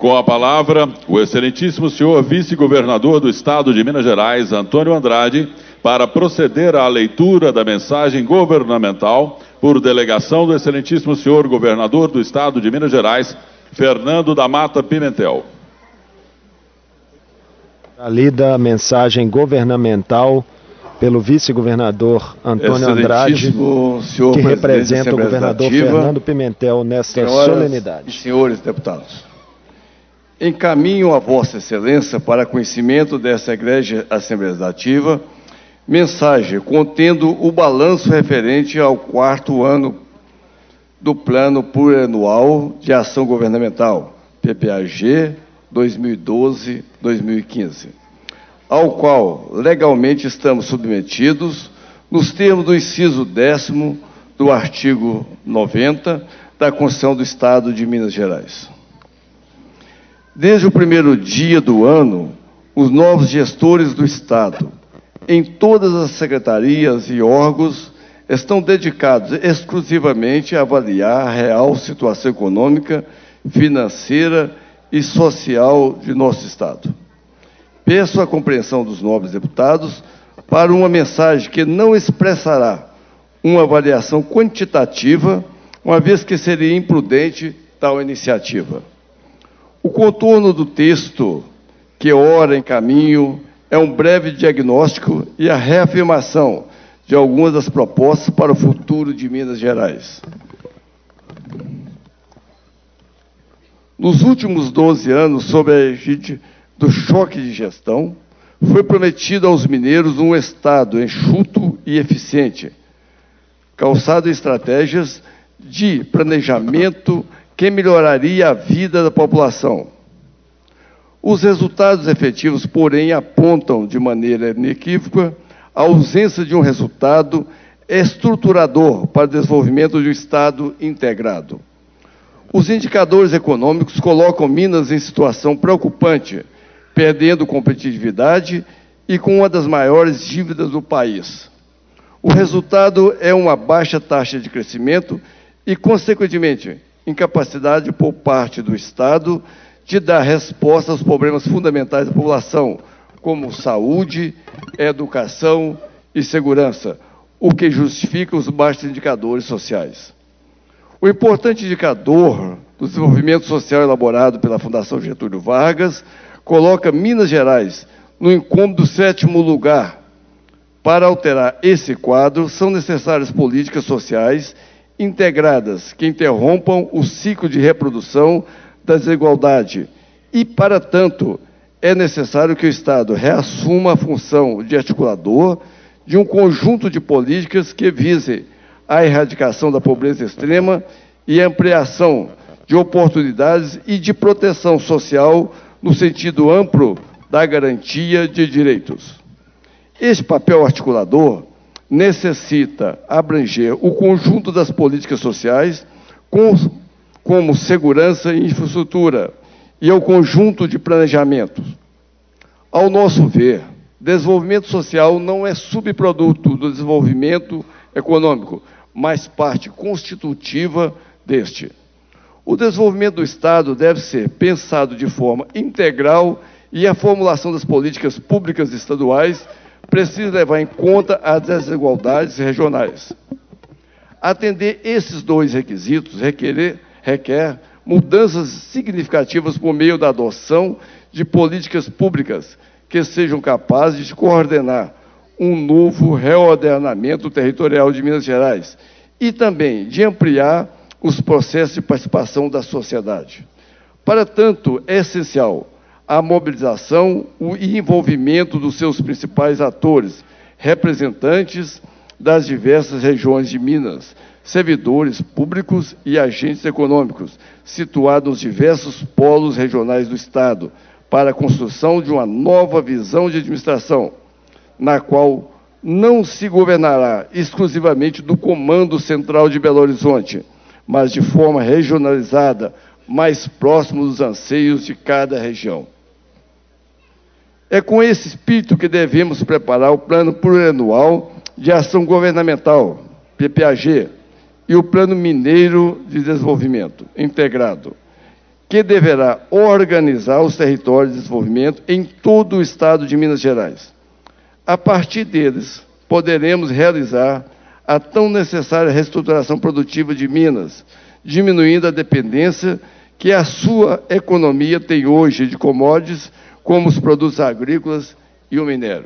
Com a palavra, o excelentíssimo senhor vice-governador do Estado de Minas Gerais, Antônio Andrade, para proceder à leitura da mensagem governamental por delegação do excelentíssimo senhor governador do Estado de Minas Gerais, Fernando da Mata Pimentel. A lida a mensagem governamental pelo vice-governador Antônio Andrade, que representa o governador Fernando Pimentel nesta solenidade. E senhores deputados, encaminho a Vossa Excelência para conhecimento desta Egrégia Assembleia Legislativa mensagem contendo o balanço referente ao 4º ano do Plano Plurianual de Ação Governamental, PPAG 2012-2015, ao qual legalmente estamos submetidos nos termos do inciso 10º do artigo 90 da Constituição do Estado de Minas Gerais. Desde o primeiro dia do ano, os novos gestores do Estado, em todas as secretarias e órgãos, estão dedicados exclusivamente a avaliar a real situação econômica, financeira e social de nosso Estado. Peço a compreensão dos nobres deputados para uma mensagem que não expressará uma avaliação quantitativa, uma vez que seria imprudente tal iniciativa. O contorno do texto, que ora em caminho, é um breve diagnóstico e a reafirmação de algumas das propostas para o futuro de Minas Gerais. Nos últimos 12 anos, sob a egíde do choque de gestão, foi prometido aos mineiros um Estado enxuto e eficiente, calçado em estratégias de planejamento que melhoraria a vida da população. Os resultados efetivos, porém, apontam de maneira inequívoca a ausência de um resultado estruturador para o desenvolvimento de um Estado integrado. Os indicadores econômicos colocam Minas em situação preocupante, perdendo competitividade e com uma das maiores dívidas do país. O resultado é uma baixa taxa de crescimento e, consequentemente, incapacidade por parte do Estado de dar resposta aos problemas fundamentais da população, como saúde, educação e segurança, o que justifica os baixos indicadores sociais. O importante indicador do desenvolvimento social elaborado pela Fundação Getúlio Vargas coloca Minas Gerais no incômodo 7º lugar. Para alterar esse quadro, são necessárias políticas sociais integradas que interrompam o ciclo de reprodução da desigualdade e, para tanto, é necessário que o Estado reassuma a função de articulador de um conjunto de políticas que visem a erradicação da pobreza extrema e a ampliação de oportunidades e de proteção social no sentido amplo da garantia de direitos. Este papel articulador necessita abranger o conjunto das políticas sociais, como segurança e infraestrutura, e ao conjunto de planejamento. Ao nosso ver, desenvolvimento social não é subproduto do desenvolvimento econômico, mas parte constitutiva deste. O desenvolvimento do Estado deve ser pensado de forma integral e a formulação das políticas públicas estaduais precisa levar em conta as desigualdades regionais. Atender esses dois requisitos requer mudanças significativas por meio da adoção de políticas públicas que sejam capazes de coordenar um novo reordenamento territorial de Minas Gerais e também de ampliar os processos de participação da sociedade. Para tanto, é essencial a mobilização e envolvimento dos seus principais atores, representantes das diversas regiões de Minas, servidores públicos e agentes econômicos, situados nos diversos polos regionais do Estado, para a construção de uma nova visão de administração, na qual não se governará exclusivamente do Comando Central de Belo Horizonte, mas de forma regionalizada, mais próximo dos anseios de cada região. É com esse espírito que devemos preparar o Plano Plurianual de Ação Governamental, PPAG, e o Plano Mineiro de Desenvolvimento Integrado, que deverá organizar os territórios de desenvolvimento em todo o estado de Minas Gerais. A partir deles, poderemos realizar a tão necessária reestruturação produtiva de Minas, diminuindo a dependência que a sua economia tem hoje de commodities, como os produtos agrícolas e o minério.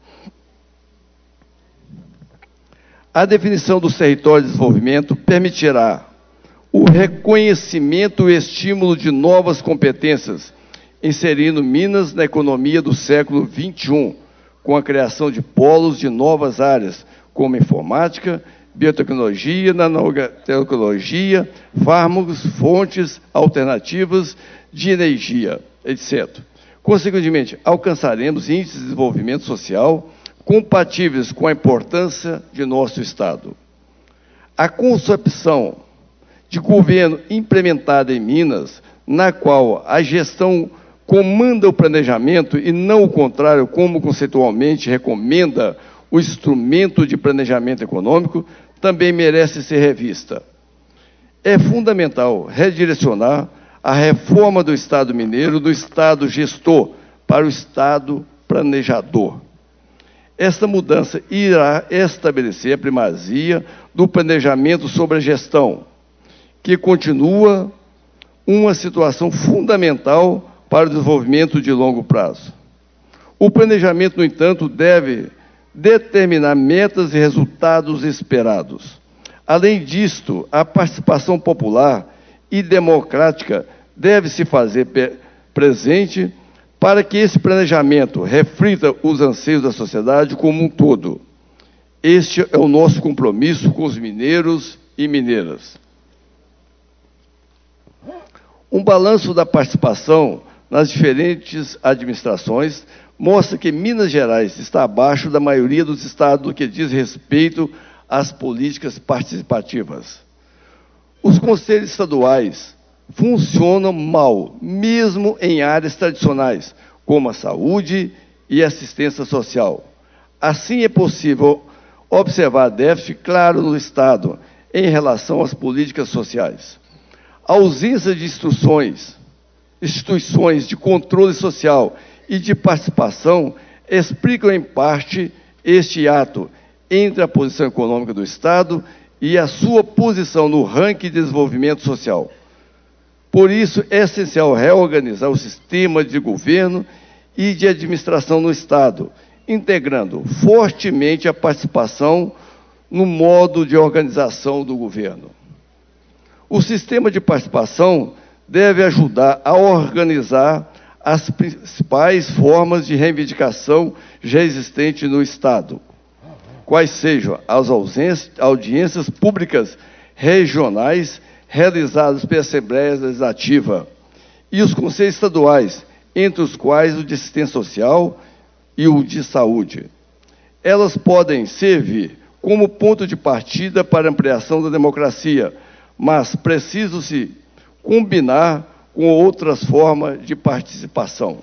A definição dos territórios de desenvolvimento permitirá o reconhecimento e estímulo de novas competências, inserindo Minas na economia do século XXI, com a criação de polos de novas áreas, como informática, biotecnologia, nanotecnologia, fármacos, fontes alternativas de energia, etc. Consequentemente, alcançaremos índices de desenvolvimento social compatíveis com a importância de nosso Estado. A concepção de governo implementada em Minas, na qual a gestão comanda o planejamento e não o contrário, como conceitualmente recomenda o instrumento de planejamento econômico, também merece ser revista. É fundamental redirecionar a reforma do Estado mineiro do Estado gestor para o Estado planejador. Esta mudança irá estabelecer a primazia do planejamento sobre a gestão, que continua uma situação fundamental para o desenvolvimento de longo prazo. O planejamento, no entanto, deve determinar metas e resultados esperados. Além disto, a participação popular e democrática deve se fazer presente para que esse planejamento reflita os anseios da sociedade como um todo. Este é o nosso compromisso com os mineiros e mineiras. Um balanço da participação nas diferentes administrações mostra que Minas Gerais está abaixo da maioria dos estados no que diz respeito às políticas participativas. Os conselhos estaduais funcionam mal, mesmo em áreas tradicionais, como a saúde e assistência social. Assim, é possível observar déficit claro no Estado em relação às políticas sociais. A ausência de instituições de controle social e de participação explicam, em parte, este ato entre a posição econômica do Estado e a sua posição no ranking de desenvolvimento social. Por isso, é essencial reorganizar o sistema de governo e de administração no Estado, integrando fortemente a participação no modo de organização do governo. O sistema de participação deve ajudar a organizar as principais formas de reivindicação já existentes no Estado, quais sejam as audiências públicas regionais realizadas pela Assembleia Legislativa e os conselhos estaduais, entre os quais o de assistência social e o de saúde. Elas podem servir como ponto de partida para a ampliação da democracia, mas precisam-se combinar com outras formas de participação.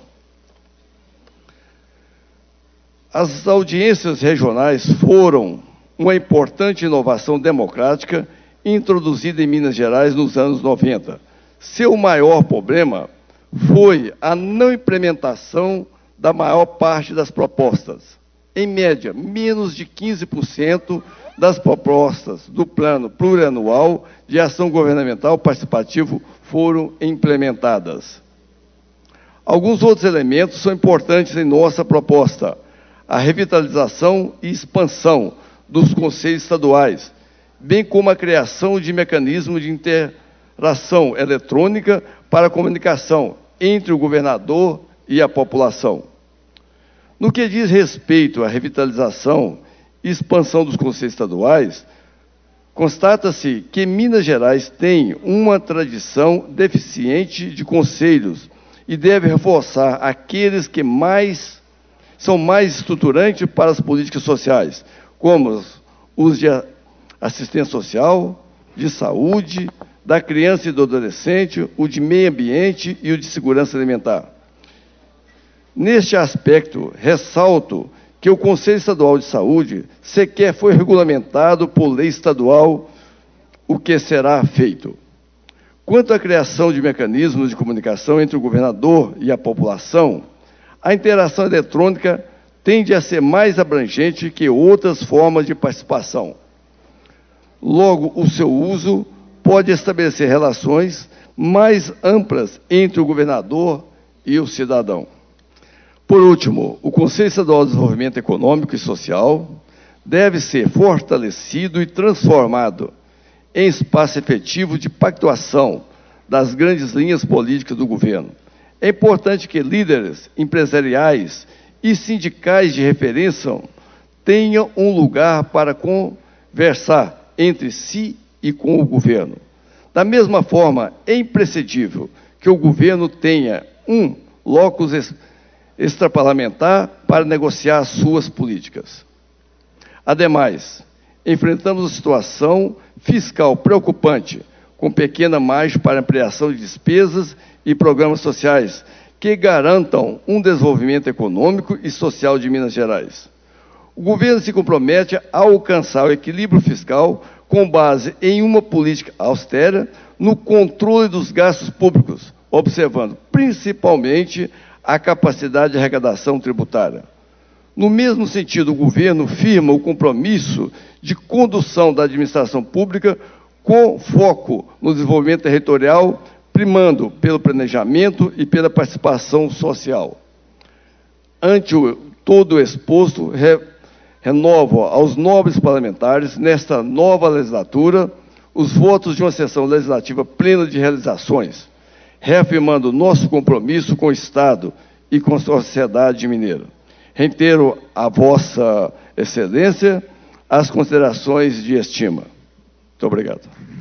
As audiências regionais foram uma importante inovação democrática introduzida em Minas Gerais nos anos 90. Seu maior problema foi a não implementação da maior parte das propostas. Em média, menos de 15% das propostas do Plano Plurianual de Ação Governamental Participativo foram implementadas. Alguns outros elementos são importantes em nossa proposta: a revitalização e expansão dos conselhos estaduais, bem como a criação de mecanismos de interação eletrônica para a comunicação entre o governador e a população. No que diz respeito à revitalização e expansão dos conselhos estaduais, constata-se que Minas Gerais tem uma tradição deficiente de conselhos e deve reforçar aqueles que são mais estruturantes para as políticas sociais, como os de assistência social, de saúde, da criança e do adolescente, o de meio ambiente e o de segurança alimentar. Neste aspecto, ressalto que o Conselho Estadual de Saúde sequer foi regulamentado por lei estadual o que será feito. Quanto à criação de mecanismos de comunicação entre o governador e a população, a interação eletrônica tende a ser mais abrangente que outras formas de participação. Logo, o seu uso pode estabelecer relações mais amplas entre o governador e o cidadão. Por último, o Conselho Estadual de Desenvolvimento Econômico e Social deve ser fortalecido e transformado em espaço efetivo de pactuação das grandes linhas políticas do governo. É importante que líderes empresariais e sindicais de referência tenham um lugar para conversar entre si e com o governo. Da mesma forma, é imprescindível que o governo tenha um locus extraparlamentar para negociar suas políticas. Ademais, enfrentamos uma situação fiscal preocupante, com pequena margem para ampliação de despesas e programas sociais que garantam um desenvolvimento econômico e social de Minas Gerais. O governo se compromete a alcançar o equilíbrio fiscal com base em uma política austera no controle dos gastos públicos, observando principalmente a capacidade de arrecadação tributária. No mesmo sentido, o governo firma o compromisso de condução da administração pública com foco no desenvolvimento territorial, primando pelo planejamento e pela participação social. Ante todo o exposto, renovo aos nobres parlamentares, nesta nova legislatura, os votos de uma sessão legislativa plena de realizações, reafirmando nosso compromisso com o Estado e com a sociedade mineira. Reitero a Vossa Excelência as considerações de estima. Muito obrigado.